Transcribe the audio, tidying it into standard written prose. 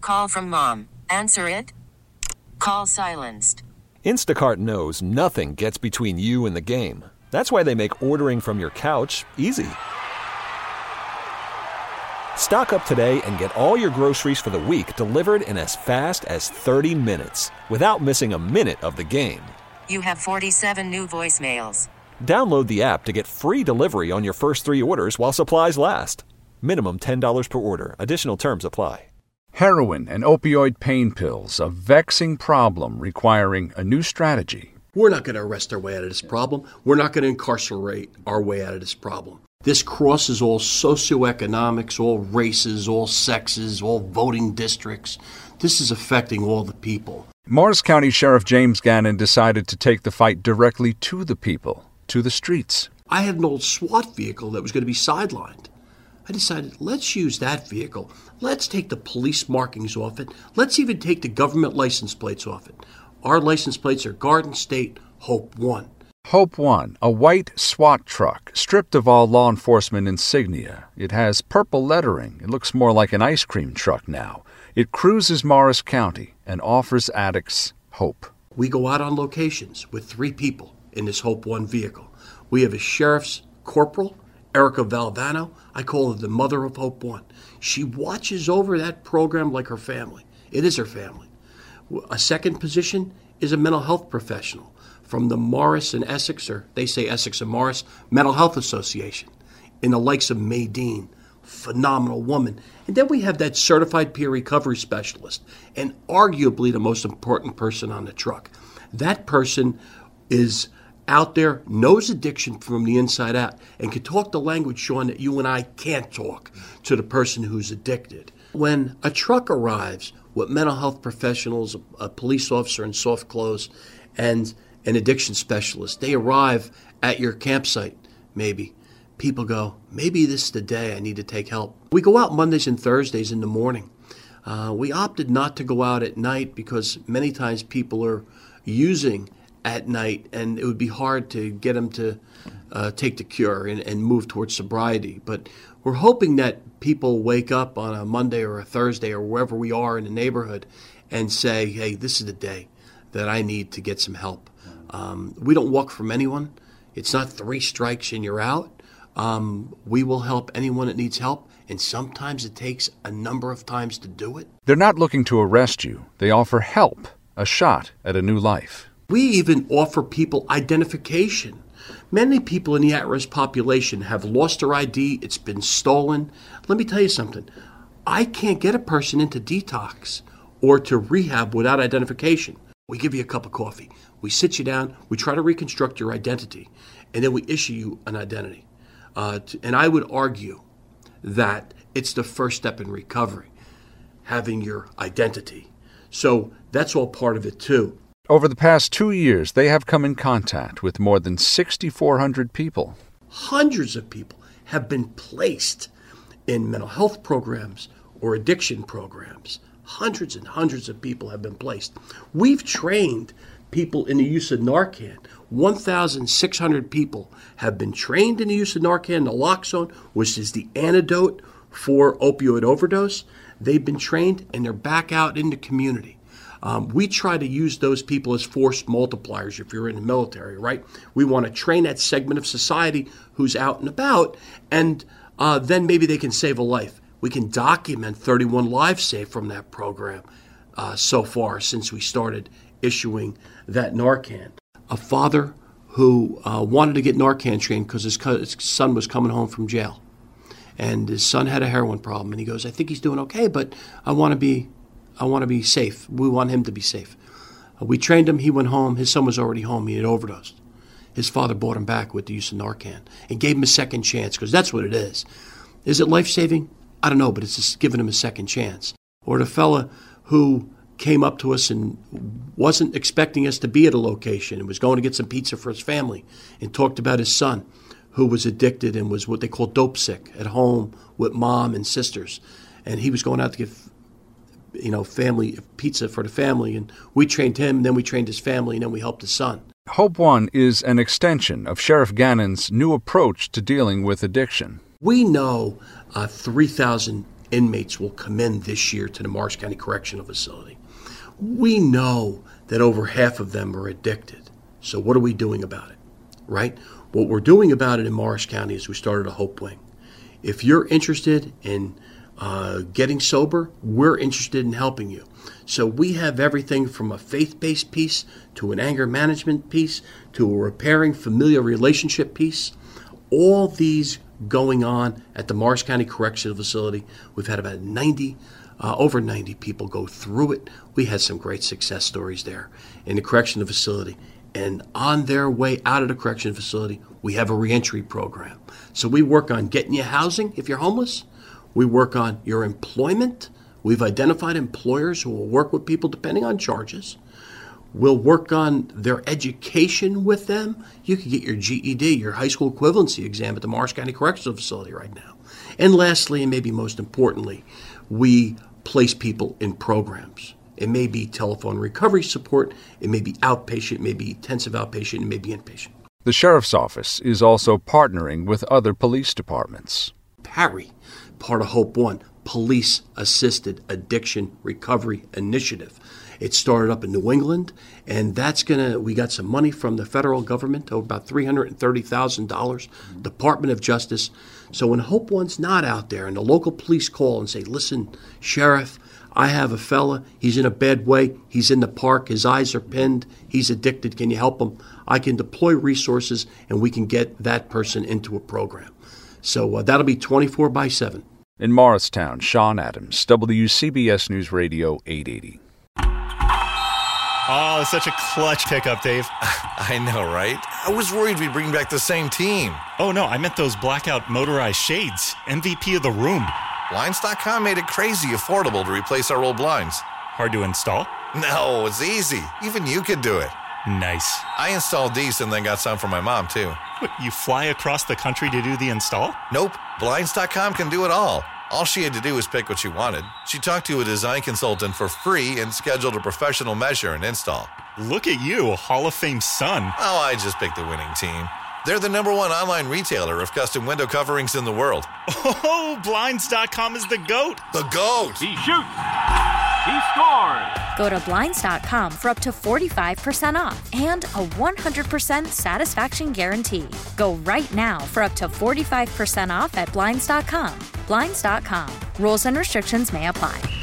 call from mom. Answer it. Call silenced. Instacart knows nothing gets between you and the game. That's why they make ordering from your couch easy. Stock up today and get all your groceries for the week delivered in as fast as 30 minutes without missing a minute of the game. You have 47 new voicemails. Download the app to get free delivery on your first 3 orders while supplies last. Minimum $10 per order. Additional terms apply. Heroin and opioid pain pills, a vexing problem requiring a new strategy. We're not going to arrest our way out of this problem. We're not going to incarcerate our way out of this problem. This crosses all socioeconomics, all races, all sexes, all voting districts. This is affecting all the people. Morris County Sheriff James Gannon decided to take the fight directly to the people, to the streets. I had an old SWAT vehicle that was going to be sidelined. I decided, let's use that vehicle. Let's take the police markings off it. Let's even take the government license plates off it. Our license plates are Garden State Hope 1. Hope 1, a white SWAT truck, stripped of all law enforcement insignia. It has purple lettering. It looks more like an ice cream truck now. It cruises Morris County and offers addicts hope. We go out on locations with 3 people in this Hope 1 vehicle. We have a sheriff's corporal, Erica Valvano. I call her the mother of Hope 1. She watches over that program like her family. It is her family. A second position is a mental health professional from the Morris and Essex, or they say Essex and Morris, Mental Health Association, in the likes of May Dean, phenomenal woman. And then we have that certified peer recovery specialist, and arguably the most important person on the truck. That person is out there, knows addiction from the inside out, and can talk the language, Sean, that you and I can't talk to the person who's addicted. When a truck arrives with mental health professionals, a police officer in soft clothes, and an addiction specialist, they arrive at your campsite, maybe. People go, maybe this is the day I need to take help. We go out Mondays and Thursdays in the morning. We opted not to go out at night because many times people are using at night, and it would be hard to get them to take the cure and move towards sobriety. But we're hoping that people wake up on a Monday or a Thursday or wherever we are in the neighborhood and say, hey, this is the day that I need to get some help. We don't walk from anyone. It's not 3 strikes and you're out. We will help anyone that needs help, and sometimes it takes a number of times to do it. They're not looking to arrest you. They offer help, a shot at a new life. We even offer people identification. Many people in the at-risk population have lost their ID. It's been stolen. Let me tell you something. I can't get a person into detox or to rehab without identification. We give you a cup of coffee. We sit you down. We try to reconstruct your identity, and then we issue you an identity. And I would argue that it's the first step in recovery, having your identity. So that's all part of it, too. Over the past 2 years, they have come in contact with more than 6,400 people. Hundreds of people have been placed in mental health programs or addiction programs. Hundreds and hundreds of people have been placed. We've trained people in the use of Narcan. 1,600 people have been trained in the use of Narcan, naloxone, which is the antidote for opioid overdose. They've been trained, and they're back out in the community. We try to use those people as force multipliers if you're in the military, right? We want to train that segment of society who's out and about, and then maybe they can save a life. We can document 31 lives saved from that program so far since we started issuing that Narcan. A father who wanted to get Narcan trained because his son was coming home from jail. And his son had a heroin problem. And he goes, I think he's doing okay, but I want to be safe. We want him to be safe. We trained him. He went home. His son was already home. He had overdosed. His father brought him back with the use of Narcan and gave him a second chance, because that's what it is. Is it life-saving? I don't know, but it's just giving him a second chance. Or the fella who came up to us and wasn't expecting us to be at a location and was going to get some pizza for his family and talked about his son who was addicted and was what they call dope sick at home with mom and sisters. And he was going out to get family pizza for the family, and we trained him, and then we trained his family, and then we helped his son. Hope One is an extension of Sheriff Gannon's new approach to dealing with addiction. We know 3,000 inmates will come in this year to the Morris County Correctional Facility. We know that over half of them are addicted. So what are we doing about it, right? What we're doing about it in Morris County is we started a Hope Wing. If you're interested in getting sober, we're interested in helping you. So we have everything from a faith-based piece to an anger management piece to a repairing familial relationship piece. All these going on at the Morris County Correctional Facility. We've had about over 90 people go through it. We had some great success stories there in the correctional facility. And on their way out of the correctional facility, we have a reentry program. So we work on getting you housing if you're homeless. We work on your employment. We've identified employers who will work with people depending on charges. We'll work on their education with them. You can get your GED, your high school equivalency exam at the Morris County Correctional Facility right now. And lastly, and maybe most importantly, we place people in programs. It may be telephone recovery support, it may be outpatient, it may be intensive outpatient, it may be inpatient. The Sheriff's Office is also partnering with other police departments. PARI, part of Hope One, Police Assisted Addiction Recovery Initiative. It started up in New England, and we got some money from the federal government, about $330,000, Department of Justice. So when Hope One's not out there and the local police call and say, listen, Sheriff, I have a fella, he's in a bad way, he's in the park, his eyes are pinned, he's addicted, can you help him? I can deploy resources and we can get that person into a program. So that'll be 24/7. In Morristown, Sean Adams, WCBS News Radio 880. Oh, such a clutch pickup, Dave. I know, right? I was worried we'd bring back the same team. Oh, no, I meant those blackout motorized shades. MVP of the room. Blinds.com made it crazy affordable to replace our old blinds. Hard to install? No, it's easy. Even you could do it. Nice. I installed these and then got some for my mom, too. What, you fly across the country to do the install? Nope. Blinds.com can do it all. All she had to do was pick what she wanted. She talked to a design consultant for free and scheduled a professional measure and install. Look at you, a Hall of Fame son. Oh, I just picked the winning team. They're the #1 online retailer of custom window coverings in the world. Oh, Blinds.com is the GOAT. The GOAT! He shoots. He scores. Go to Blinds.com for up to 45% off and a 100% satisfaction guarantee. Go right now for up to 45% off at Blinds.com. Blinds.com. Rules and restrictions may apply.